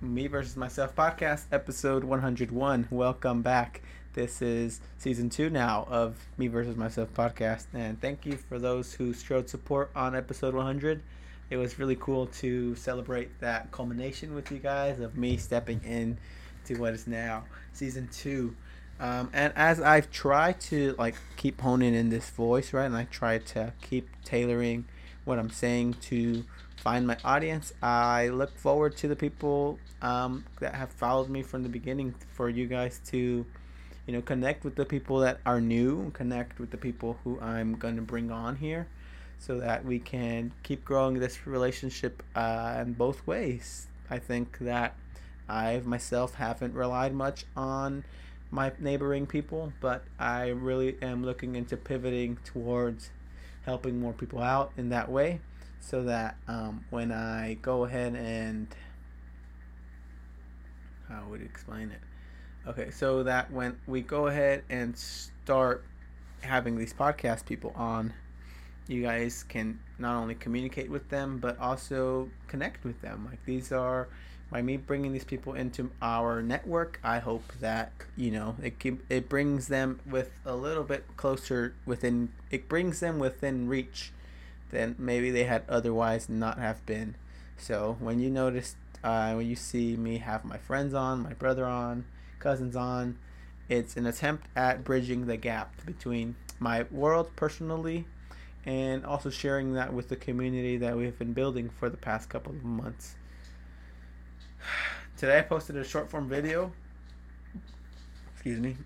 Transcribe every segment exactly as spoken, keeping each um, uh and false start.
Me versus Myself podcast, episode one hundred one. Welcome back. This is season two now of Me versus Myself podcast, and thank you for those who showed support on episode one hundred. It was really cool to celebrate that culmination with you guys of me stepping in to what is now season two. Um, and as I've tried to like keep honing in this voice, right, and I try to keep tailoring what I'm saying to find my audience, I look forward to the people um, that have followed me from the beginning, for you guys to, you know, connect with the people that are new, connect with the people who I'm going to bring on here, so that we can keep growing this relationship uh, in both ways. I think that I myself haven't relied much on my neighboring people, but I really am looking into pivoting towards helping more people out in that way, so that um, when I go ahead and how would you explain it? Okay, so that when we go ahead and start having these podcast people on, you guys can not only communicate with them but also connect with them. Like, these are, by me bringing these people into our network, I hope that, you know, it can, it brings them with a little bit closer within, it brings them within reach than maybe they had otherwise not have been. So when you notice, uh, when you see me have my friends on, my brother on, cousins on, it's an attempt at bridging the gap between my world personally and also sharing that with the community that we've been building for the past couple of months. Today I posted a short form video. Excuse me.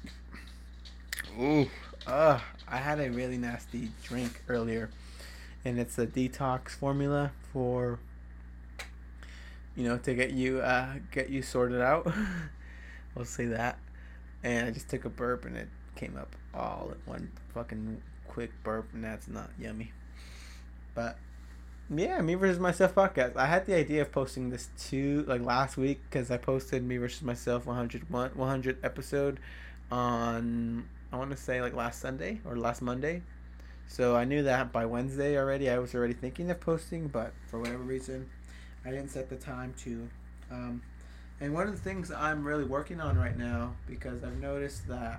Ooh, uh, I had a really nasty drink earlier, and it's a detox formula for, you know, to get you uh, get you sorted out. We'll say that. And I just took a burp, and it came up all at one fucking quick burp, and that's not yummy. But yeah, Me versus Myself podcast. I had the idea of posting this too, like last week, because I posted Me versus Myself one hundred one hundred episode on, I want to say, like last Sunday or last Monday. So I knew that by Wednesday already, I was already thinking of posting, but for whatever reason, I didn't set the time to. Um, and one of the things I'm really working on right now, because I've noticed that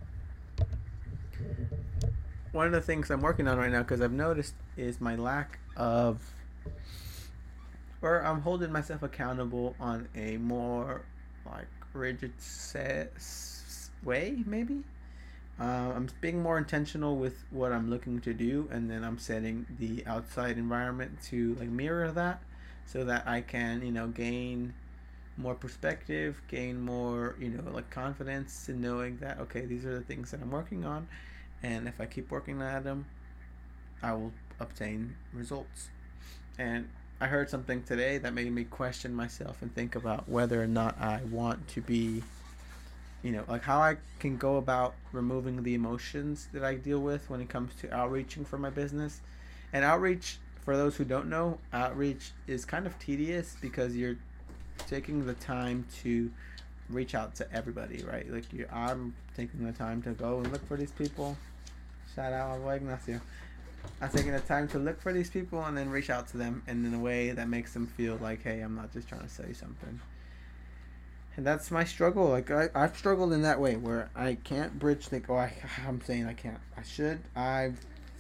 one of the things I'm working on right now, because I've noticed, is my lack of, or I'm holding myself accountable on a more like rigid set way, maybe. Uh, I'm being more intentional with what I'm looking to do, and then I'm setting the outside environment to like mirror that, so that I can, you know, gain more perspective, gain more, you know, like confidence in knowing that, okay, these are the things that I'm working on, and if I keep working at them, I will obtain results. And I heard something today that made me question myself and think about whether or not I want to be, you know, like how I can go about removing the emotions that I deal with when it comes to outreaching for my business. And outreach, for those who don't know, outreach is kind of tedious because you're taking the time to reach out to everybody, right? Like, you, I'm taking the time to go and look for these people. Shout out my boy Ignacio. I'm taking the time to look for these people and then reach out to them, and in a way that makes them feel like, hey, I'm not just trying to sell you something. And that's my struggle. Like, I, I've struggled in that way where I can't bridge the, oh, I, I'm saying I can't. I should. I've,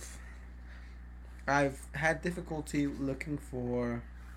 I've had difficulty looking for,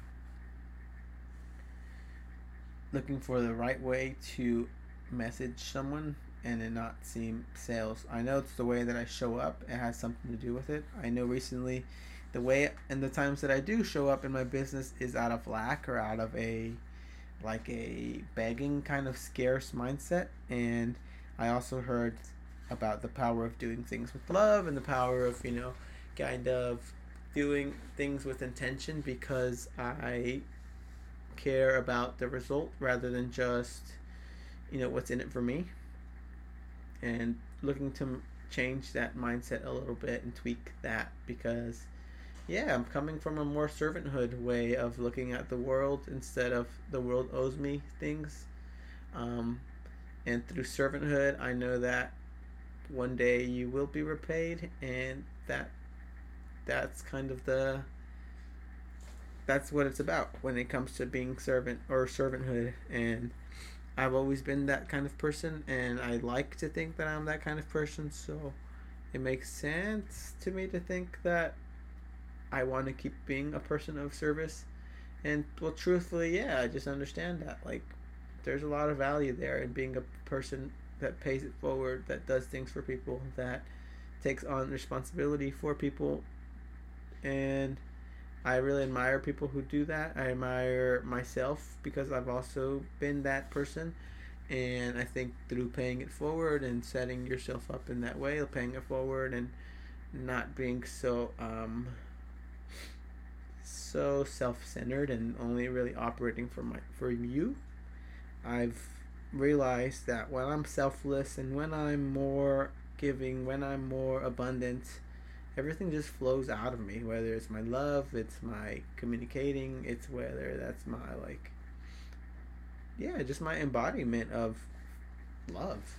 looking for the right way to message someone and it not seem sales. I know it's the way that I show up. It has something to do with it. I know recently the way and the times that I do show up in my business is out of lack or out of a, like a begging kind of scarce mindset. And I also heard about the power of doing things with love and the power of, you know, kind of doing things with intention, because I care about the result rather than just, you know, what's in it for me. And looking to change that mindset a little bit and tweak that, because yeah, I'm coming from a more servanthood way of looking at the world instead of the world owes me things. Um, and through servanthood, I know that one day you will be repaid, and that that's kind of the that's what it's about when it comes to being servant or servanthood. And I've always been that kind of person, and I like to think that I'm that kind of person. So it makes sense to me to think that I want to keep being a person of service. And well, truthfully, yeah, I just understand that. Like, there's a lot of value there in being a person that pays it forward, that does things for people, that takes on responsibility for people. And I really admire people who do that. I admire myself because I've also been that person. And I think through paying it forward and setting yourself up in that way, paying it forward and not being so um, so self-centered and only really operating for my for you, I've realized that when I'm selfless and when I'm more giving, when I'm more abundant, everything just flows out of me. Whether it's my love, it's my communicating, it's whether that's my like, yeah, just my embodiment of love.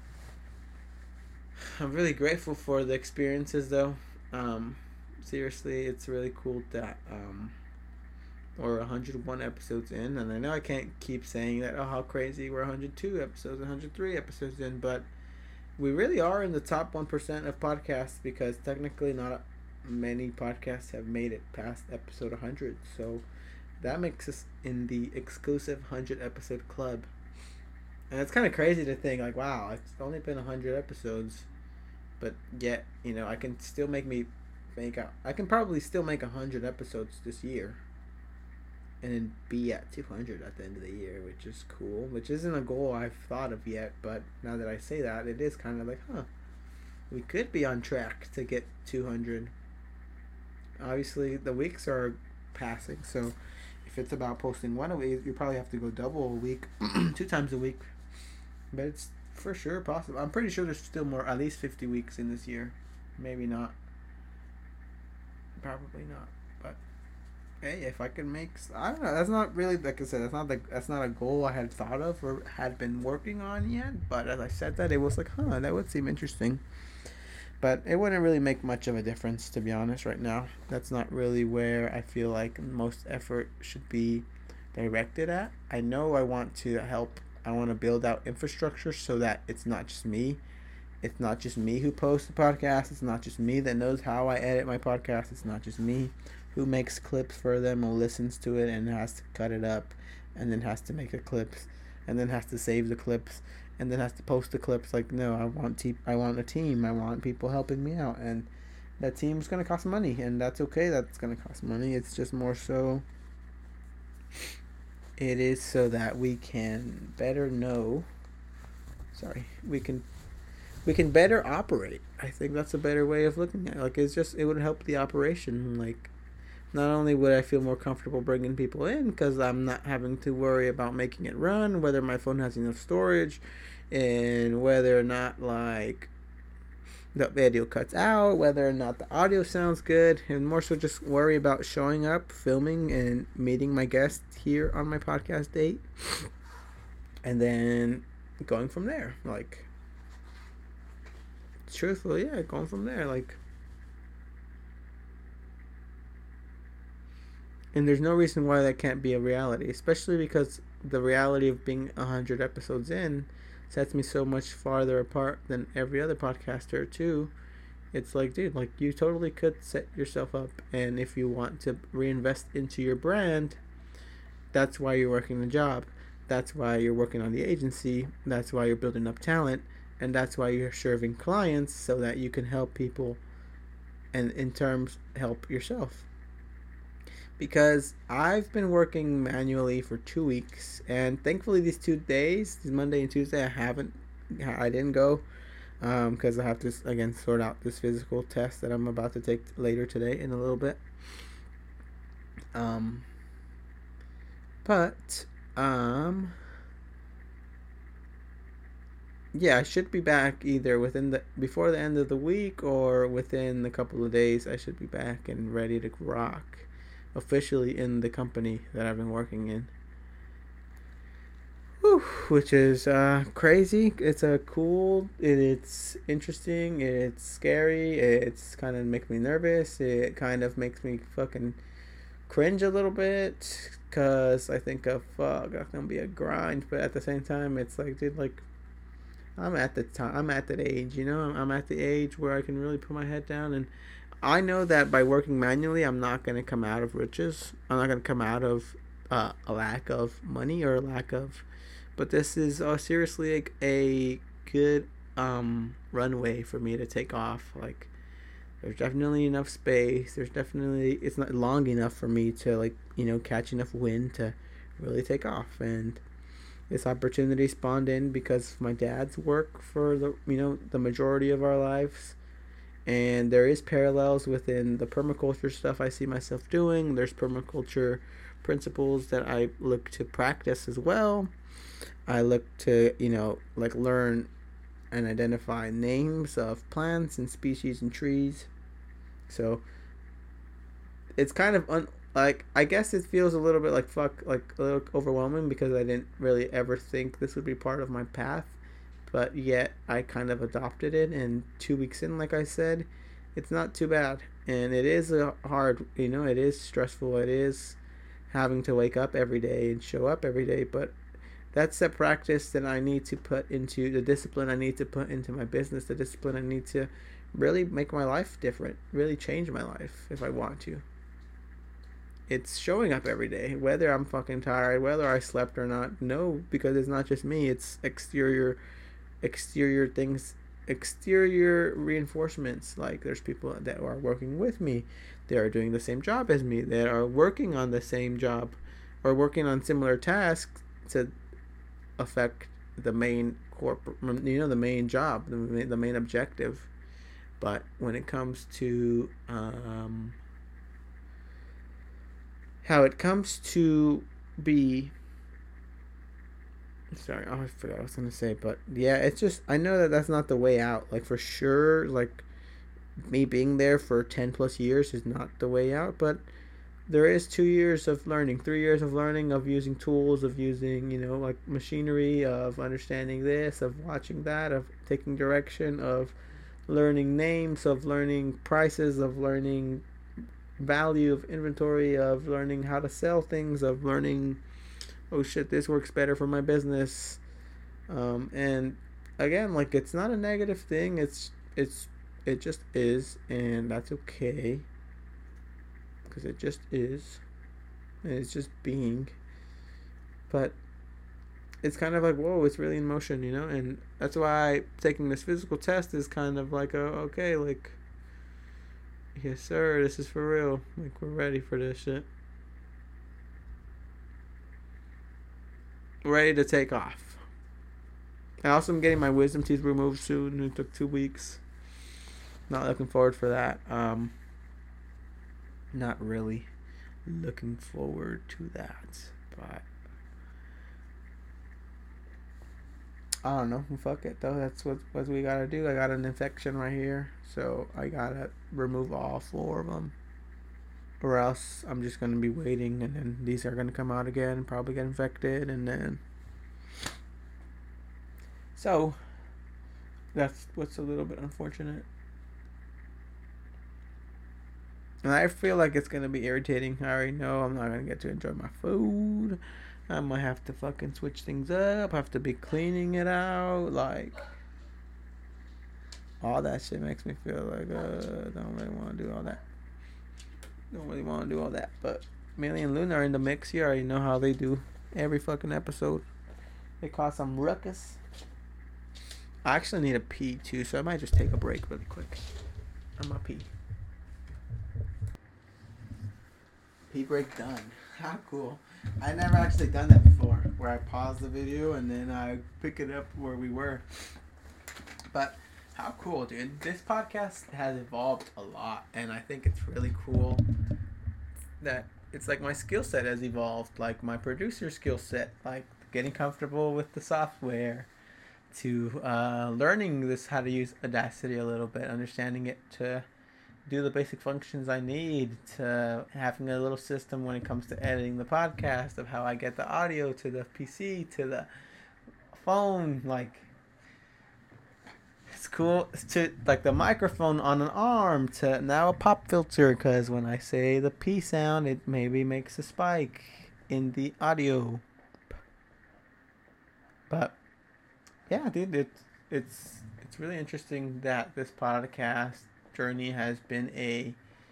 I'm really grateful for the experiences, though. Um, seriously, it's really cool that um, we're one hundred one episodes in, and I know I can't keep saying that. Oh, how crazy! We're one hundred two episodes, one hundred three episodes in, but we really are in the top one percent of podcasts because technically not many podcasts have made it past episode one hundred. So that makes us in the exclusive one hundred episode club. And it's kind of crazy to think, like, wow, it's only been one hundred episodes, but yet, you know, I can still make me make out. I can probably still make one hundred episodes this year and then be at two hundred at the end of the year, which is cool, which isn't a goal I've thought of yet, but now that I say that, it is kind of like, huh, we could be on track to get two hundred. Obviously, the weeks are passing, so if it's about posting one a week, you probably have to go double a week, two times a week. But it's for sure possible. I'm pretty sure there's still more, at least fifty weeks in this year. Maybe not. Probably not. But hey, if I could make, I don't know. That's not really, like I said, that's not the that's not a goal I had thought of or had been working on yet. But as I said that, it was like, huh, that would seem interesting. But it wouldn't really make much of a difference, to be honest, right now. That's not really where I feel like most effort should be directed at. I know I want to help. I want to build out infrastructure so that it's not just me. It's not just me who posts the podcast. It's not just me that knows how I edit my podcast. It's not just me who makes clips for them or listens to it and has to cut it up and then has to make the clips and then has to save the clips and then has to post the clips. Like, no, I want te- I want a team. I want people helping me out, and that team's gonna cost money, and that's okay. That's gonna cost money. It's just more so. It is so that we can better know. Sorry, we can we can better operate. I think that's a better way of looking at it. Like, it's just, it would help the operation. Like, not only would I feel more comfortable bringing people in because I'm not having to worry about making it run, whether my phone has enough storage, and whether or not, like, the video cuts out, whether or not the audio sounds good, and more so just worry about showing up, filming, and meeting my guests here on my podcast date, and then going from there. Like, truthfully, yeah, going from there. Like, and there's no reason why that can't be a reality, especially because the reality of being one hundred episodes in sets me so much farther apart than every other podcaster too. It's like, dude, like, you totally could set yourself up, and if you want to reinvest into your brand, that's why you're working the job. That's why you're working on the agency. That's why you're building up talent, and that's why you're serving clients so that you can help people and in terms help yourself. Because I've been working manually for two weeks, and thankfully these two days, this Monday and Tuesday, I haven't, I didn't go, um, because I have to again sort out this physical test that I'm about to take later today in a little bit. Um, but um, yeah, I should be back either within the before the end of the week or within a couple of days. I should be back and ready to rock. Officially in the company that I've been working in. Whew, which is uh, crazy. It's a cool, it, it's interesting, it's scary, it's kind of makes me nervous, it kind of makes me fucking cringe a little bit because I think of fuck, that's gonna be a grind. But at the same time, it's like, dude, like I'm at the time, I'm at that age, you know, I'm at the age where I can really put my head down, and I know that by working manually, I'm not gonna come out of riches. I'm not gonna come out of uh, a lack of money or a lack of. But this is uh, seriously like a good um, runway for me to take off. Like, there's definitely enough space. There's definitely it's not long enough for me to like you know catch enough wind to really take off. And this opportunity spawned in because of my dad's work for the you know the majority of our lives, and there is parallels within the permaculture stuff I see myself doing. There's permaculture principles that I look to practice as well. I look to you know like learn and identify names of plants and species and trees. So it's kind of un- like I guess it feels a little bit like fuck like a little overwhelming because I didn't really ever think this would be part of my path, but yet I kind of adopted it. And two weeks in, like I said, it's not too bad. And it is a hard, you know, it is stressful. It is having to wake up every day and show up every day, but that's the practice that I need to put into the discipline I need to put into my business, the discipline I need to really make my life different, really change my life if I want to. It's showing up every day, whether I'm fucking tired, whether I slept or not. No, because it's not just me, it's exterior exterior things, exterior reinforcements. Like there's people that are working with me, they are doing the same job as me, they are working on the same job or working on similar tasks to affect the main corporate, you know, the main job, the main, the main objective. But when it comes to um, how it comes to be, sorry, oh, I forgot what I was gonna say, but yeah, it's just I know that that's not the way out. Like for sure, like me being there for ten plus years is not the way out, but there is two years of learning, three years of learning, of using tools, of using, you know, like machinery, of understanding this, of watching that, of taking direction, of learning names, of learning prices, of learning value of inventory, of learning how to sell things, of learning, oh shit, this works better for my business. Um, and again, like it's not a negative thing. It's it's it just is, and that's okay. Because it just is, and it's just being. But it's kind of like, whoa, it's really in motion, you know. And that's why taking this physical test is kind of like, a, okay, like, yes sir, this is for real. Like we're ready for this shit. Ready to take off. I also am getting my wisdom teeth removed soon. It took two weeks. Not looking forward for that. Um. Not really looking forward to that, but I don't know. Fuck it though. That's what what we gotta do. I got an infection right here, so I gotta remove all four of them, or else I'm just gonna be waiting, and then these are gonna come out again, probably get infected, and then so that's what's a little bit unfortunate. And I feel like it's gonna be irritating. I already know I'm not gonna get to enjoy my food. I might have to fucking switch things up. Have to be cleaning it out. Like all that shit makes me feel like uh don't really want to do all that. Don't really want to do all that. But Millie and Luna are in the mix. You already know how they do every fucking episode. They cause some ruckus. I actually need a pee too, so I might just take a break really quick. I'm gonna pee. Pee break done. How cool. I never actually done that before, where I pause the video and then I pick it up where we were. But how cool, dude. This podcast has evolved a lot, and I think it's really cool that it's like my skill set has evolved, like my producer skill set, like getting comfortable with the software, to uh, learning this, how to use Audacity a little bit, understanding it to do the basic functions I need, to having a little system when it comes to editing the podcast, of how I get the audio to the P C, to the phone. Like, it's it's cool to like the microphone on an arm to now a pop filter because when I say the P sound, it maybe makes a spike in the audio. But yeah, dude, it's it's it's really interesting that this podcast journey has been a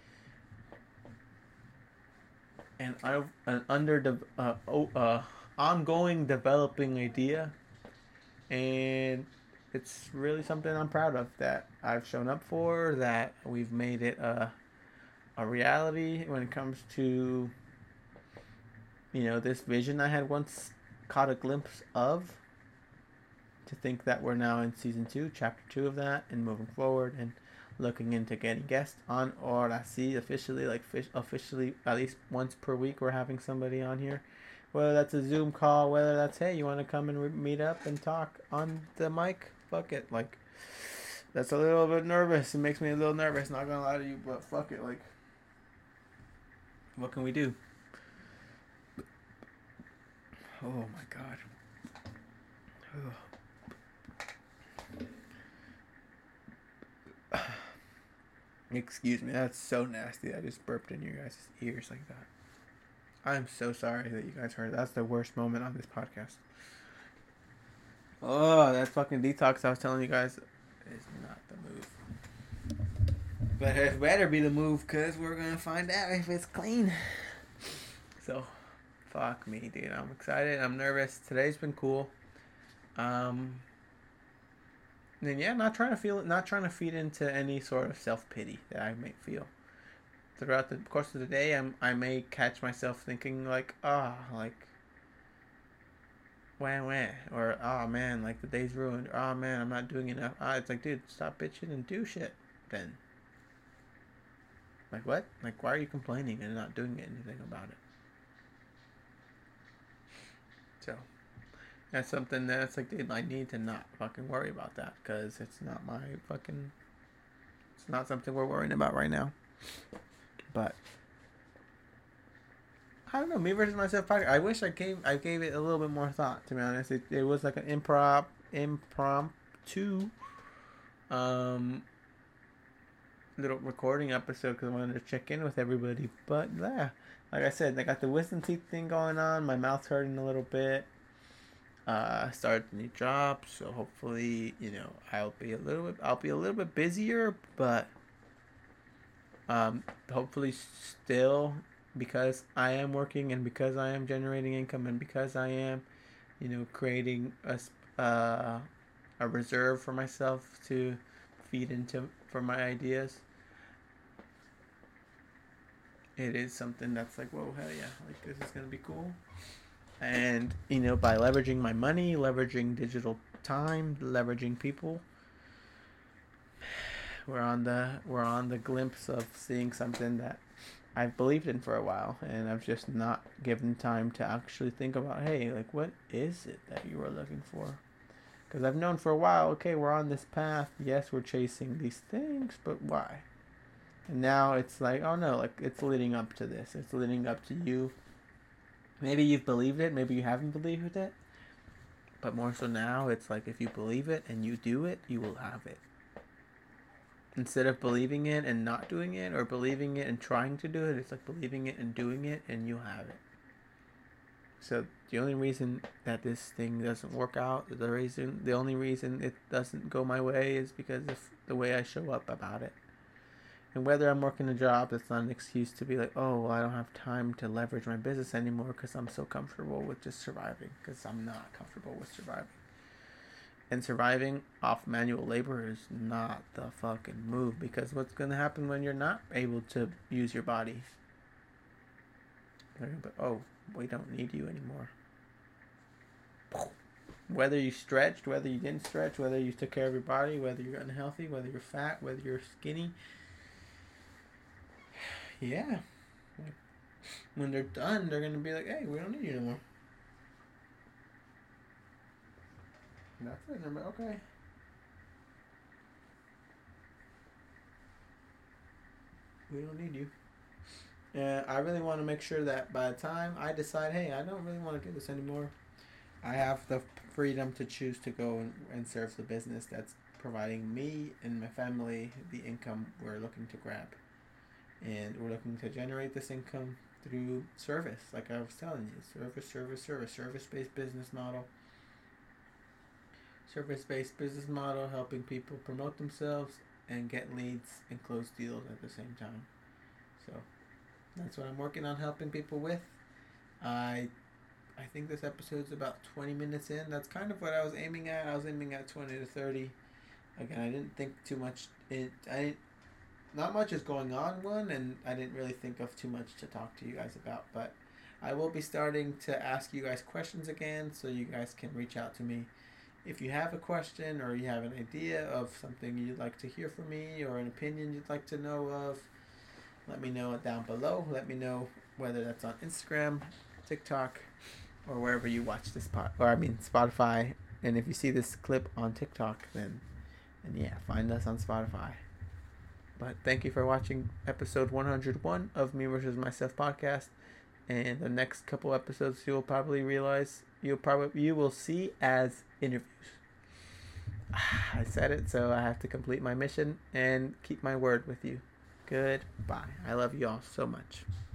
an an under de- uh, oh, uh ongoing developing idea, and it's really something I'm proud of that I've shown up for, that we've made it a a reality when it comes to, you know, this vision I had once caught a glimpse of. To think that we're now in season two, chapter two of that, and moving forward and looking into getting guests on, or I see officially, like fish, officially, at least once per week, we're having somebody on here. Whether that's a Zoom call, whether that's, hey, you want to come and re- meet up and talk on the mic? Fuck it. Like, that's a little bit nervous. It makes me a little nervous, not gonna lie to you, but fuck it. Like, what can we do? Oh my god. Oh. Excuse me, that's so nasty. I just burped in your guys' ears like that. I'm so sorry that you guys heard. That's the worst moment on this podcast. Oh, that fucking detox I was telling you guys is not the move. But it better be the move because we're going to find out if it's clean. So, fuck me, dude. I'm excited. I'm nervous. Today's been cool. Um... And then yeah, not trying to feel, not trying to feed into any sort of self pity that I may feel throughout the course of the day. I'm, I may catch myself thinking like, ah, oh, like, wah wah, or oh man, like the day's ruined. Oh man, I'm not doing enough. Ah, it's like, dude, stop bitching and do shit. Then, like what? Like why are you complaining and not doing anything about it? So. That's something that's like, dude, I need to not fucking worry about that because it's not my fucking. It's not something we're worrying about right now. But I don't know. Me versus myself podcast. I wish I gave I gave it a little bit more thought. To be honest, it, it was like an improv impromptu um little recording episode because I wanted to check in with everybody. But yeah, like I said, I got the wisdom teeth thing going on. My mouth's hurting a little bit. Uh, started a new job, so hopefully, you know, I'll be a little bit, I'll be a little bit busier, but um, hopefully still, because I am working and because I am generating income and because I am, you know, creating a uh, a reserve for myself to feed into for my ideas. It is something that's like, whoa, hell yeah, like this is gonna be cool. And, you know, by leveraging my money, leveraging digital time, leveraging people, we're on the we're on the glimpse of seeing something that I've believed in for a while, and I've just not given time to actually think about, hey, like, what is it that you are looking for? Because I've known for a while, okay, we're on this path. Yes, we're chasing these things, but why? And now it's like, oh no, like it's leading up to this. It's leading up to you. Maybe you've believed it, maybe you haven't believed it. But more so now, it's like if you believe it and you do it, you will have it. Instead of believing it and not doing it, or believing it and trying to do it, it's like believing it and doing it and you'll have it. So the only reason that this thing doesn't work out, the reason, the only reason it doesn't go my way is because of the way I show up about it. And whether I'm working a job, that's not an excuse to be like, oh, well, I don't have time to leverage my business anymore because I'm so comfortable with just surviving. Because I'm not comfortable with surviving. And surviving off manual labor is not the fucking move. Because what's going to happen when you're not able to use your body? They're going to be, oh, we don't need you anymore. Whether you stretched, whether you didn't stretch, whether you took care of your body, whether you're unhealthy, whether you're fat, whether you're skinny. Yeah. When they're done, they're going to be like, hey, we don't need you anymore. And that's it. And they're like, okay. We don't need you. And I really want to make sure that by the time I decide, hey, I don't really want to do this anymore, I have the freedom to choose to go and, and serve the business that's providing me and my family the income we're looking to grab. And we're looking to generate this income through service, like I was telling you. Service, service, service, service-based business model. Service-based business model, helping people promote themselves and get leads and close deals at the same time. So that's what I'm working on helping people with. I I think this episode's about twenty minutes in. That's kind of what I was aiming at. I was aiming at twenty to thirty. Again, I didn't think too much. It I didn't, not much is going on one, and I didn't really think of too much to talk to you guys about. But I will be starting to ask you guys questions again, so you guys can reach out to me if you have a question or you have an idea of something you'd like to hear from me or an opinion you'd like to know of. Let me know it down below. Let me know whether that's on Instagram, TikTok, or wherever you watch this pod, or I mean Spotify. And if you see this clip on TikTok, then, then yeah, find us on Spotify. But thank you for watching episode one hundred one of Me versus Myself podcast. And the next couple episodes, you'll probably realize you'll probably you will see as interviews. I said it, so I have to complete my mission and keep my word with you. Goodbye. I love you all so much.